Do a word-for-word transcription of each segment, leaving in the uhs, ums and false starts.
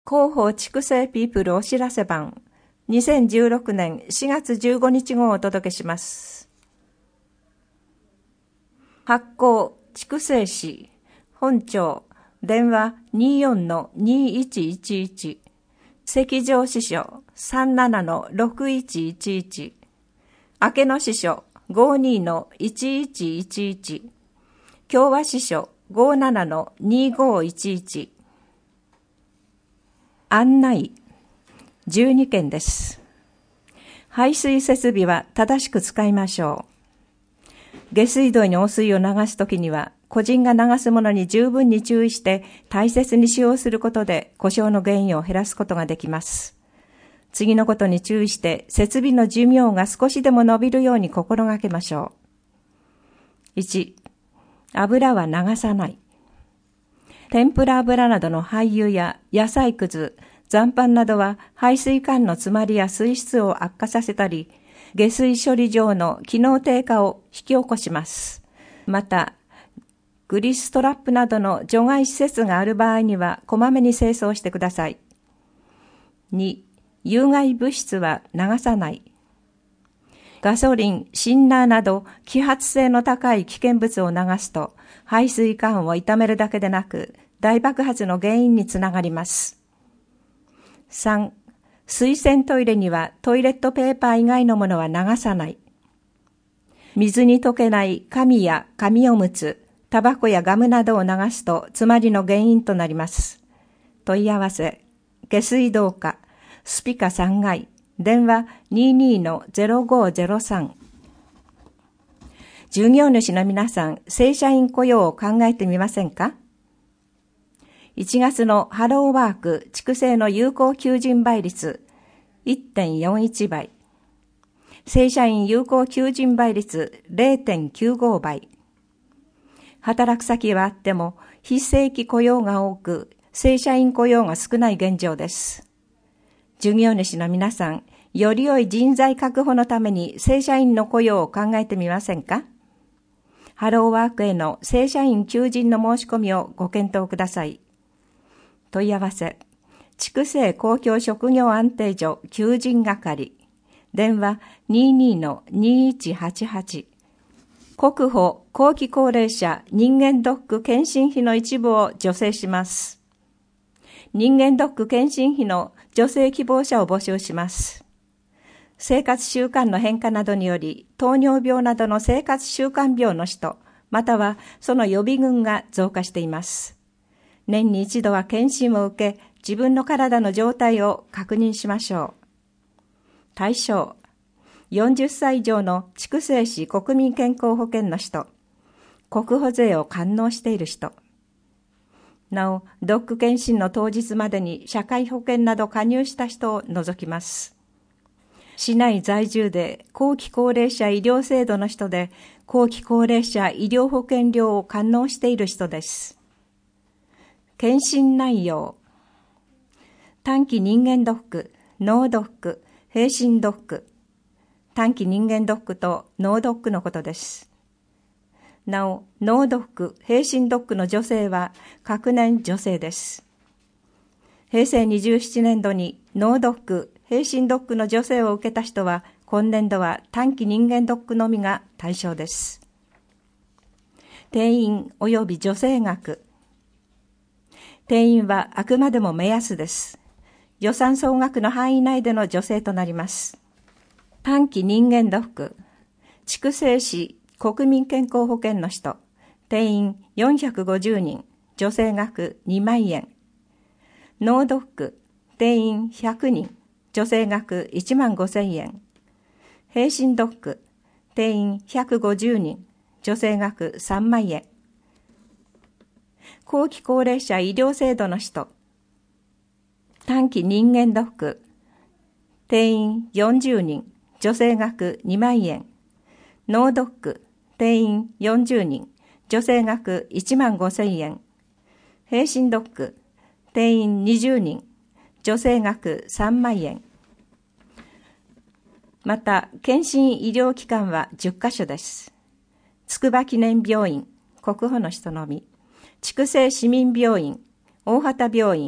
広報畜生ピープルお知らせ版にせんじゅうろくねんしがつじゅうごにち号をお届けします。発行畜生誌本庁電話 にじゅうよんのにいちいちいち 赤条支所 さんじゅうななのろくいちいちいち 明野支所 ごじゅうにのいちいちいちいち 共和支所 ごじゅうななのにごいちいち案内じゅうにけんです。排水設備は正しく使いましょう。下水道に汚水を流すときには、個人が流すものに十分に注意して大切に使用することで故障の原因を減らすことができます。次のことに注意して設備の寿命が少しでも伸びるように心がけましょう。いち. 油は流さない。天ぷら油などの廃油や野菜くず、残飯などは排水管の詰まりや水質を悪化させたり、下水処理場の機能低下を引き起こします。また、グリストラップなどの除外施設がある場合には、こまめに清掃してください。に. 有害物質は流さない。ガソリン、シンナーなど揮発性の高い危険物を流すと、排水管を傷めるだけでなく、大爆発の原因につながります。さん. 水洗トイレにはトイレットペーパー以外のものは流さない。水に溶けない紙や紙おむつ、タバコやガムなどを流すと詰まりの原因となります。問い合わせ、下水道課、スピカさんがい、電話 にじゅうにのゼロごゼロさん。従業主の皆さん、正社員雇用を考えてみませんか？いちがつのハローワーク畜生の有効求人倍率 いってんよんいち 倍。正社員有効求人倍率 れいてんきゅうご 倍。働く先はあっても非正規雇用が多く、正社員雇用が少ない現状です。従業主の皆さん、より良い人材確保のために正社員の雇用を考えてみませんか？ハローワークへの正社員求人の申し込みをご検討ください。問い合わせ、畜生公共職業安定所求人係、電話 にじゅうにのにいちはちはち。国保後期高齢者人間ドック検診費の一部を助成します。人間ドック検診費の助成希望者を募集します。生活習慣の変化などにより、糖尿病などの生活習慣病の人、またはその予備軍が増加しています。年に一度は検診を受け、自分の体の状態を確認しましょう。対象、よんじゅっさい以上の畜生士国民健康保険の人、国保税を完納している人。なお、ドック検診の当日までに社会保険など加入した人を除きます。市内在住で後期高齢者医療制度の人で、後期高齢者医療保険料を完納している人です。検診内容。短期人間ドック、脳ドック、並身ドック。短期人間ドックと脳ドックのことです。なお、脳ドック、並身ドックの女性は隔年女性です。へいせいにじゅうななねん度に脳ドック、並身ドックの助成を受けた人は、今年度は短期人間ドックのみが対象です。定員及び助成額。定員はあくまでも目安です。予算総額の範囲内での助成となります。短期人間ドック、畜生士国民健康保険の人、定員よんひゃくごじゅうにん、助成額にまんえん。脳ドック、定員ひゃくにん、助成額いちまんごせんえん。並身ドック、定員ひゃくごじゅうにん、助成額さんまんえん。後期高齢者医療制度の人、短期人間ドック、定員よんじゅうにん、助成額にまんえん。脳ドック、定員よんじゅうにん、助成額いちまんごせんえん。並身ドック、定員にじゅうにん、助成額さんまんえん。また、検診医療機関はじゅっかしょです。筑波記念病院、国保の人のみ、筑西市民病院、大畑病院、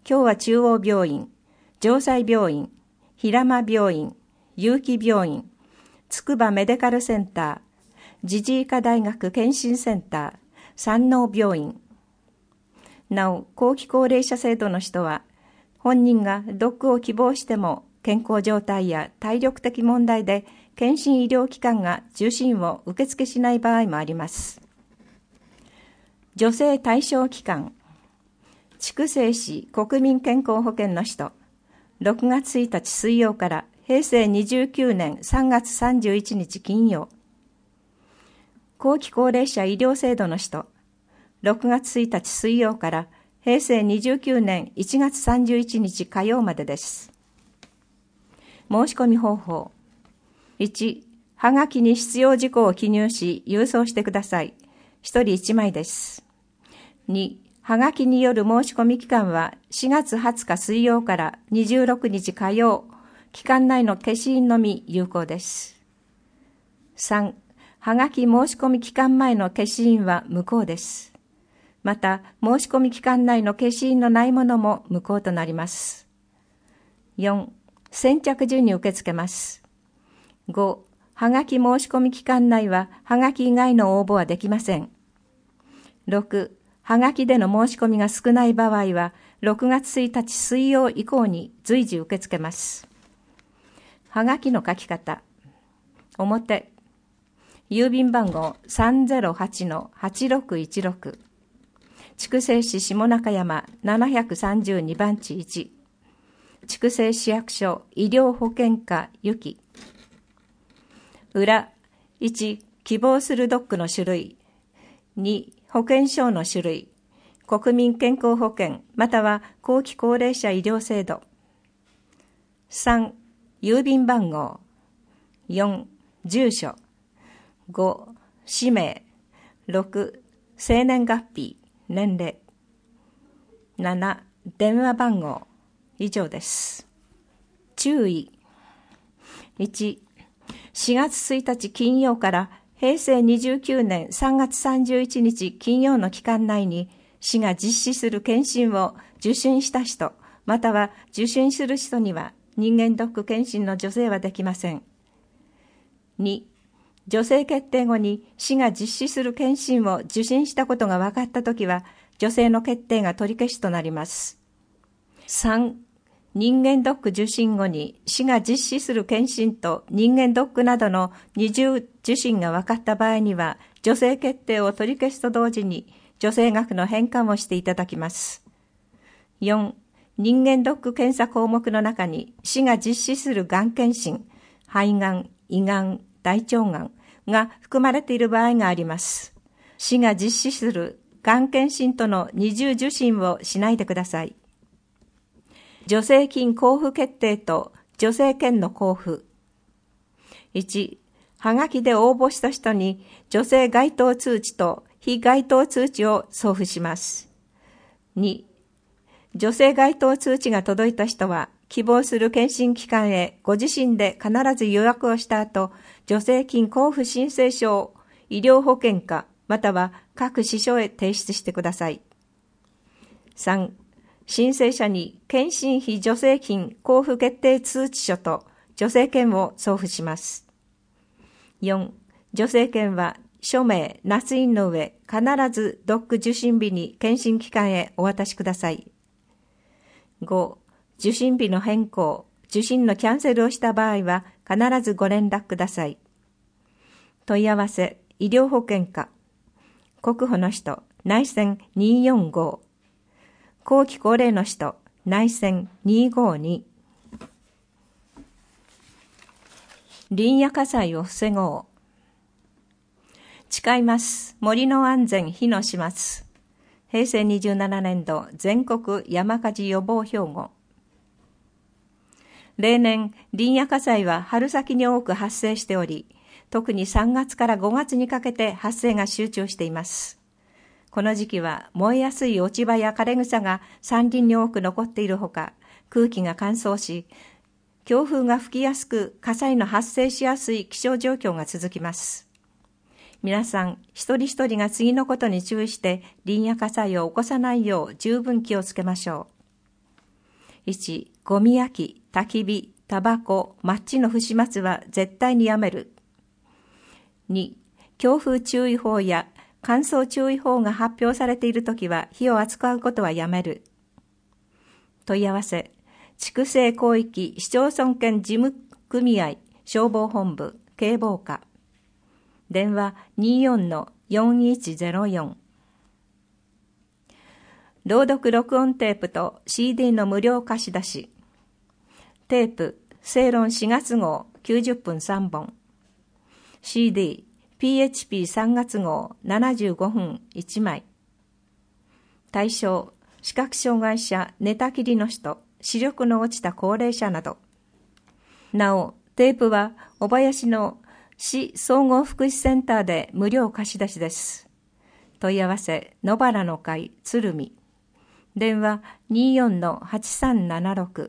共和中央病院、城西病院、平間病院、有機病院、筑波メディカルセンター、自治医科大学健診センター、山王病院。なお、後期高齢者制度の人は、本人が読を希望しても、健康状態や体力的問題で、健診医療機関が受診を受付しない場合もあります。助成対象期間、筑西市国民健康保険の人、ろくがつついたち水曜からへいせいにじゅうきゅうねんさんがつさんじゅういちにち金曜。後期高齢者医療制度の人、ろくがつついたち水曜からへいせいにじゅうきゅうねんいちがつさんじゅういちにち火曜までです。申し込み方法。いち、はがきに必要事項を記入し郵送してください。ひとりいちまいです。に、はがきによる申し込み期間はしがつはつか水曜からにじゅうろくにち火曜、期間内の消印のみ有効です。さん、はがき申し込み期間前の消印は無効です。また、申し込み期間内の消印のないものも無効となります。よん、先着順に受け付けます。ご、はがき申し込み期間内は、はがき以外の応募はできません。ろく、はがきでの申し込みが少ない場合は、ろくがつついたち水曜以降に随時受け付けます。はがきの書き方。表、郵便番号 さんぜろはちのはちろくいちろく、筑西市下中山ななひゃくさんじゅうにばんちいち、筑西市役所医療保険課ゆき。裏、いち、希望するドックの種類。に、保険証の種類。国民健康保険または後期高齢者医療制度。さん、郵便番号。よん、住所。ご、氏名。ろく、生年月日、年齢。なな、電話番号。以上です。注意。いち、しがつついたち金曜からへいせいにじゅうきゅうねんさんがつさんじゅういちにち金曜の期間内に市が実施する検診を受診した人、または受診する人には人間ドック検診の助成はできません。に、助成決定後に市が実施する検診を受診したことが分かったときは、助成の決定が取り消しとなります。さん、人間ドック受診後に市が実施する検診と人間ドックなどの二重受診が分かった場合には、助成決定を取り消すと同時に助成額の返還をしていただきます。よん、人間ドック検査項目の中に市が実施するがん検診、肺がん、胃がん、大腸がんが含まれている場合があります。市が実施するがん検診との二重受診をしないでください。助成金交付決定と助成券の交付。いち、はがきで応募した人に助成該当通知と非該当通知を送付します。に、助成該当通知が届いた人は希望する検診機関へご自身で必ず予約をした後、助成金交付申請書を医療保険課または各支所へ提出してください。さん、申請者に検診費助成金交付決定通知書と助成券を送付します。よん、助成券は署名、捺印の上、必ずドック受診日に検診機関へお渡しください。ご、受診日の変更、受診のキャンセルをした場合は必ずご連絡ください。問い合わせ、医療保険課、国保の人、内線にーよんご、後期高齢の人、内線にーごーに。林野火災を防ごう。誓います。森の安全火の始末。へいせいにじゅうななねんど全国山火事予防標語。例年、林野火災は春先に多く発生しており、特にさんがつからごがつにかけて発生が集中しています。この時期は燃えやすい落ち葉や枯れ草が山林に多く残っているほか、空気が乾燥し、強風が吹きやすく火災の発生しやすい気象状況が続きます。皆さん、一人一人が次のことに注意して林野火災を起こさないよう十分気をつけましょう。 いち、ゴミ焼き、焚き火、タバコ、マッチの不始末は絶対にやめる。に、強風注意報や乾燥注意報が発表されているときは火を扱うことはやめる。問い合わせ、筑西広域市町村兼事務組合消防本部警防課。電話 にじゅうよんのよんいちゼロよん。朗読録音テープと シーディー の無料貸し出し。テープ、正論しがつ号きゅうじゅっぷんさんぼん。シーディー、ピーエイチピーさんがつ号ななじゅうごふんいちまい。対象、視覚障害者、寝たきりの人、視力の落ちた高齢者など。なお、テープは小林の市総合福祉センターで無料貸し出しです。問い合わせ、野原の会鶴見。電話 にじゅうよんのはちさんななろく。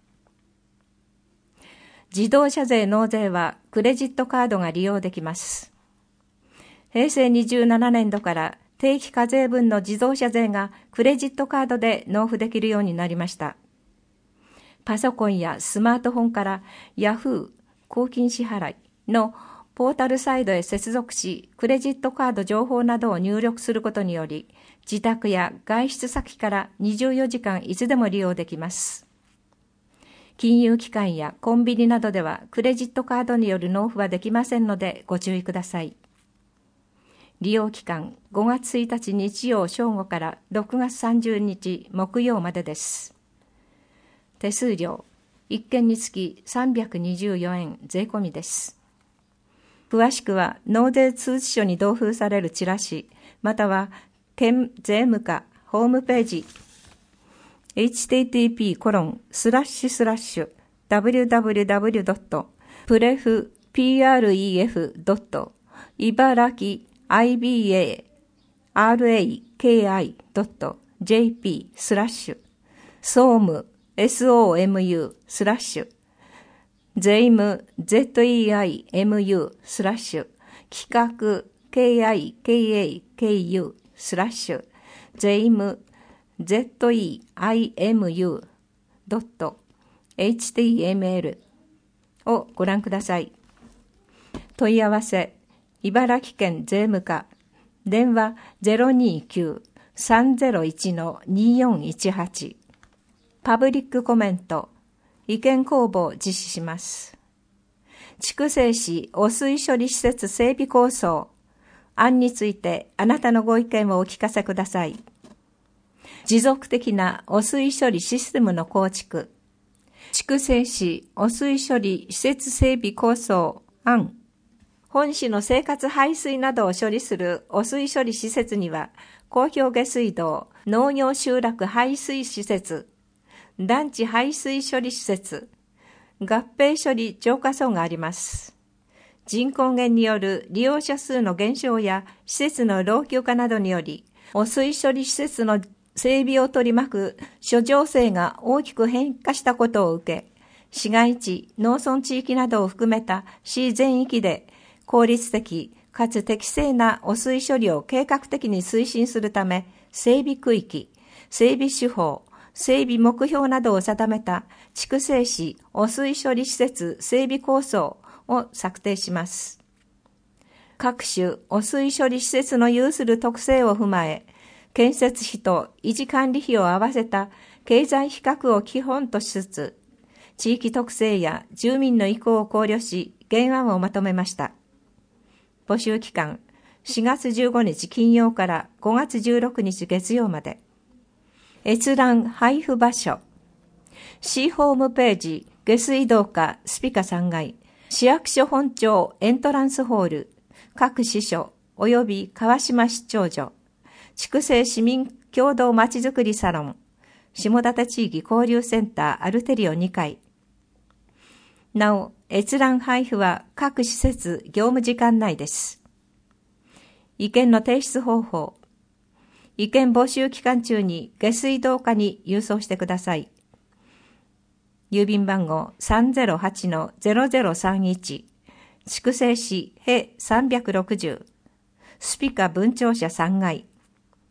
自動車税納税はクレジットカードが利用できます。へいせいにじゅうななねんどから定期課税分の自動車税がクレジットカードで納付できるようになりました。パソコンやスマートフォンからヤフー公金支払いのポータルサイトへ接続し、クレジットカード情報などを入力することにより、自宅や外出先からにじゅうよじかんいつでも利用できます。金融機関やコンビニなどではクレジットカードによる納付はできませんのでご注意ください。利用期間ごがつついたち日曜正午からろくがつさんじゅうにち木曜までです。手数料、いっけんにつきさんびゃくにじゅうよえん税込みです。詳しくは納税通知書に同封されるチラシ、または県税務課ホームページ エイチティーティーピーコロンスラッシュスラッシュダブリューダブリューダブリュードットプレフピーアールイーエフドット茨城 アイビーエーアールエーケーアイドットジェーピースラッシュ総務 エスオーエムユー スラッシュ税務 ゼットイーアイエムユー スラッシュ企画 ケーアイケーエーケーユー スラッシュ税務 ゼットイーアイエムユー ドット エイチティーエムエル をご覧ください。問い合わせ、茨城県税務課、電話 ゼロにきゅうさんゼロいちのによんいちはち。パブリックコメント、意見公募を実施します。筑西市汚水処理施設整備構想案についてあなたのご意見をお聞かせください。持続的な汚水処理システムの構築、筑西市汚水処理施設整備構想案。本市の生活排水などを処理する汚水処理施設には、公共下水道、農業集落排水施設、団地排水処理施設、合併処理浄化槽があります。人口減による利用者数の減少や施設の老朽化などにより、汚水処理施設の整備を取り巻く諸情勢が大きく変化したことを受け、市街地、農村地域などを含めた市全域で効率的かつ適正な汚水処理を計画的に推進するため、整備区域、整備手法、整備目標などを定めた筑西市汚水処理施設整備構想を策定します。各種汚水処理施設の有する特性を踏まえ、建設費と維持管理費を合わせた経済比較を基本としつつ、地域特性や住民の意向を考慮し、原案をまとめました。募集期間、しがつじゅうごにち金曜からごがつじゅうろくにち月曜まで。閲覧配布場所。市ホームページ、下水道課スピカさんがい、市役所本庁エントランスホール、各支所及び川島市長所、筑西市民共同まちづくりサロン、下館地域交流センターアルテリオにかい。なお、閲覧配布は各施設業務時間内です。意見の提出方法。意見募集期間中に下水道課に郵送してください。郵便番号 さんぜろはちのゼロゼロさんいち、筑西市へさんびゃくろくじゅう、スピカ分庁舎さんがい。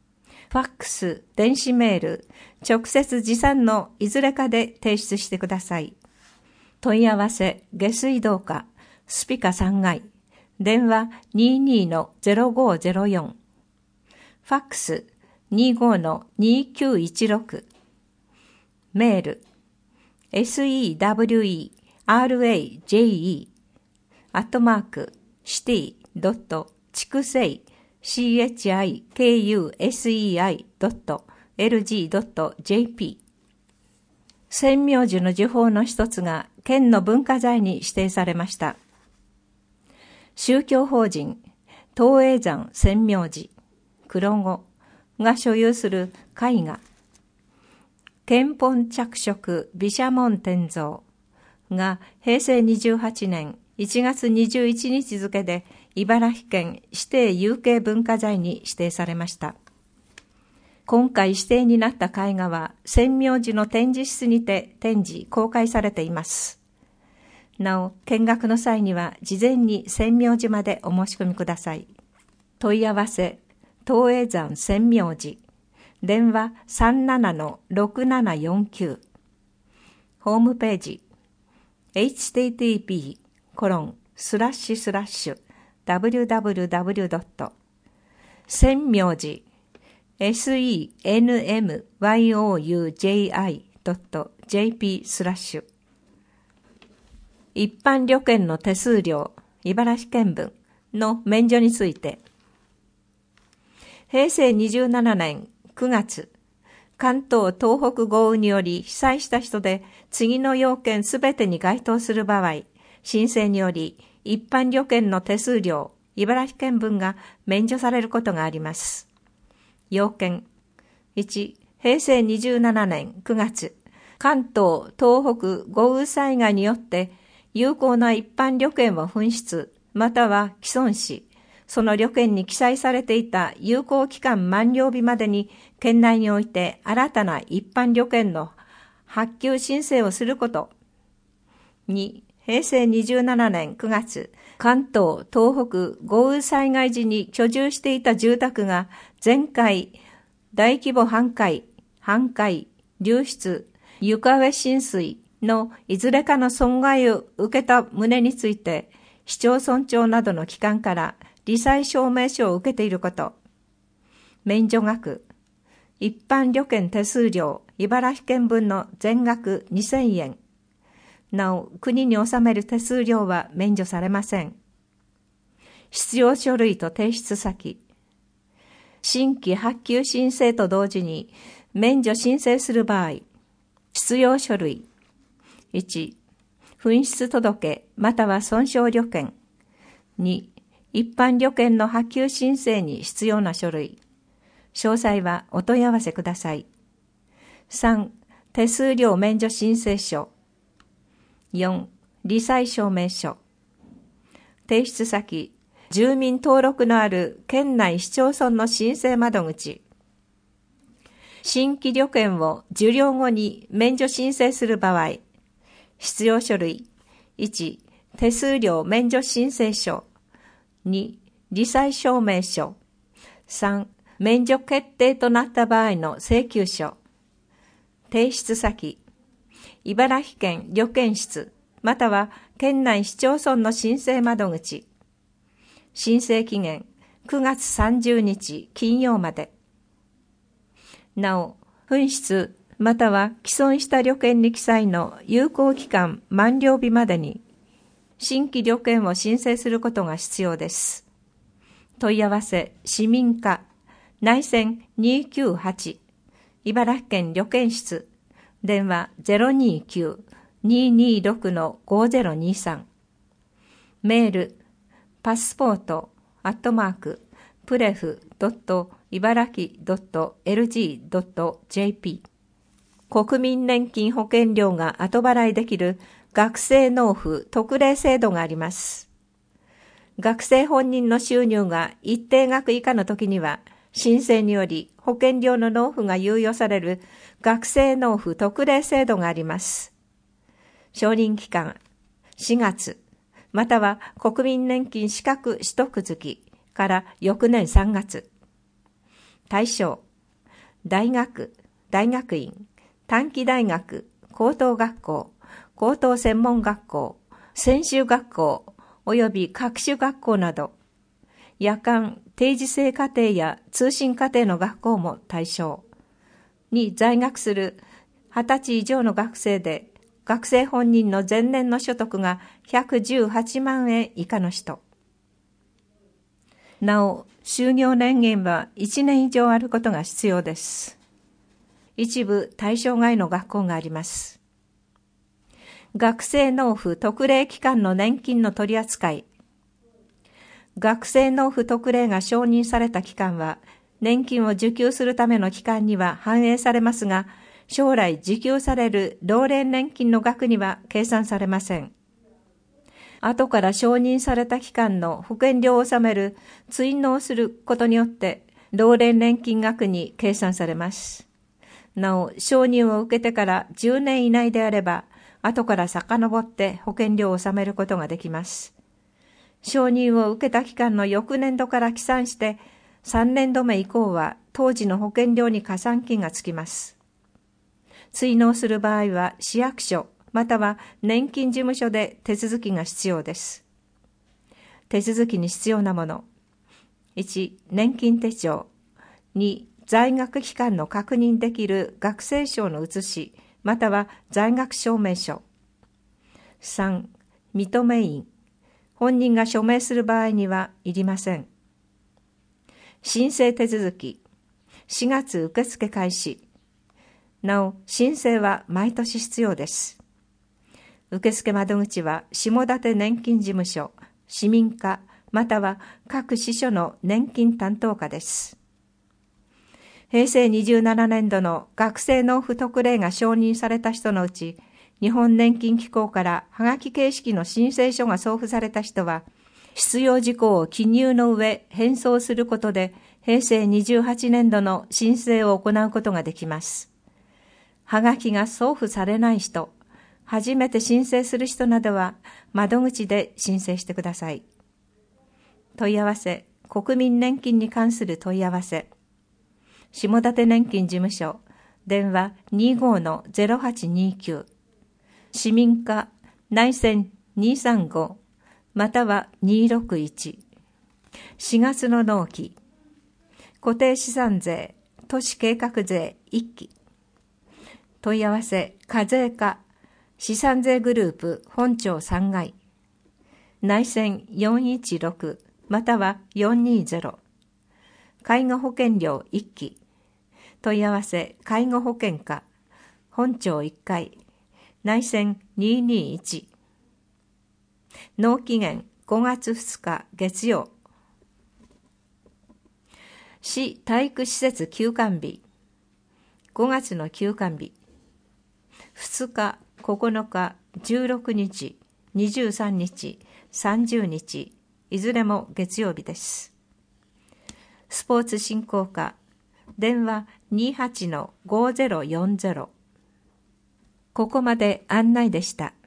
ファックス、電子メール、直接持参のいずれかで提出してください。問い合わせ、下水道課、スピカさんがい、電話 にじゅうにのゼロごゼロよん、ファックス にじゅうごのにきゅういちろく、メール セウラアットマークシティドットチクセイ シーエイチアイケーユーエスイーアイドットエルジードットジェーピー。宣明寺の呪法の一つが県の文化財に指定されました。宗教法人東栄山宣明寺黒子が所有する絵画献本着色毘沙門天像がへいせいにじゅうはちねんいちがつにじゅういちにち付で茨城県指定有形文化財に指定されました。今回指定になった絵画は宣明寺の展示室にて展示公開されています。なお見学の際には事前に宣明寺までお申し込みください。問い合わせ東栄山宣明寺電話 さんじゅうななのろくななよんきゅう、ホームページ エイチティーティーピーコロンスラッシュスラッシュダブリューダブリューダブリュードット宣明寺 センムヨウジャイドットジェーピー スラッシュ一般旅券の手数料茨城県分の免除について、へいせいにじゅうななねんくがつ、関東・東北豪雨により被災した人で次の要件すべてに該当する場合、申請により一般旅券の手数料茨城県分が免除されることがあります。要件いち、へいせいにじゅうななねんくがつ、関東・東北豪雨災害によって有効な一般旅券を紛失または毀損し、その旅券に記載されていた有効期間満了日までに県内において新たな一般旅券の発給申請をすること。に、へいせいにじゅうななねんくがつ、関東・東北豪雨災害時に居住していた住宅が全壊、大規模半壊、半壊、流出、床上浸水のいずれかの損害を受けた旨について、市町村長などの機関から罹災証明書を受けていること。免除額、一般旅券手数料茨城県分の全額にせんえん。なお、国に納める手数料は免除されません。必要書類と提出先。新規発給申請と同時に免除申請する場合、必要書類。いち、紛失届または損傷旅券。に、一般旅券の発給申請に必要な書類。詳細はお問い合わせください。さん、手数料免除申請書。よん、罹災証明書。提出先、住民登録のある県内市町村の申請窓口。新規旅券を受領後に免除申請する場合、必要書類。いち、手数料免除申請書。に、罹災証明書。さん、免除決定となった場合の請求書。提出先、茨城県旅券室、または県内市町村の申請窓口。申請期限、くがつさんじゅうにち金曜まで。なお、紛失、または既存した旅券に記載の有効期間満了日までに、新規旅券を申請することが必要です。問い合わせ、市民課、内線にきゅうはち、茨城県旅券室、電話 ゼロにきゅう ににろく ごゼロにさん。メール、パスポート、アットマーク、プレフドットいばらきドットエルジードットジェーピー。国民年金保険料が後払いできる学生納付特例制度があります。学生本人の収入が一定額以下の時には、申請により保険料の納付が猶予される学生納付特例制度があります。承認期間、しがつ、または国民年金資格取得月から翌年さんがつ。対象、 大学、大学院、短期大学、高等学校、高等専門学校、専修学校、および各種学校など、夜間、定時制課程や通信課程の学校も対象に在学するはたち以上の学生で、学生本人の前年の所得がひゃくじゅうはちまんえん以下の人。なお、就業年限はいちねん以上あることが必要です。一部対象外の学校があります。学生納付特例期間の年金の取り扱い。学生納付特例が承認された期間は、年金を受給するための期間には反映されますが、将来受給される老齢年金の額には計算されません。後から承認された期間の保険料を納める追納することによって、老齢年金額に計算されます。なお、承認を受けてからじゅうねん以内であれば、後から遡って保険料を納めることができます。承認を受けた期間の翌年度から起算して、さんねんどめ以降は当時の保険料に加算金がつきます。追納する場合は市役所または年金事務所で手続きが必要です。手続きに必要なもの。いち、年金手帳。に、在学期間の確認できる学生証の写しまたは在学証明書。さん、認め印。本人が署名する場合にはいりません。申請手続き。しがつ受付開始。なお、申請は毎年必要です。受付窓口は下館年金事務所、市民課、または各支所の年金担当課です。へいせいにじゅうななねんどの学生納付特例が承認された人のうち、日本年金機構からはがき形式の申請書が送付された人は、必要事項を記入の上返送することで、へいせいにじゅうはちねんどの申請を行うことができます。はがきが送付されない人、初めて申請する人などは窓口で申請してください。問い合わせ、国民年金に関する問い合わせ。下館年金事務所、電話 にじゅうごのゼロはちにきゅう。市民課内線にさんごまたはにろくいち。しがつの納期。固定資産税、都市計画税いっき。問い合わせ、課税課、資産税グループ本庁さんがい。内線よんいちろくまたはよんにーゼロ。介護保険料いっき。問い合わせ、介護保険課、本庁いっかい。内線にーにーいち。納期限ごがつふつか月曜。市体育施設休館日。ごがつの休館日。ふつか、ここのか、じゅうろくにち、にじゅうさんにち、さんじゅうにち、いずれも月曜日です。スポーツ振興課、電話 にじゅうはちのごゼロよんゼロ。ここまで案内でした。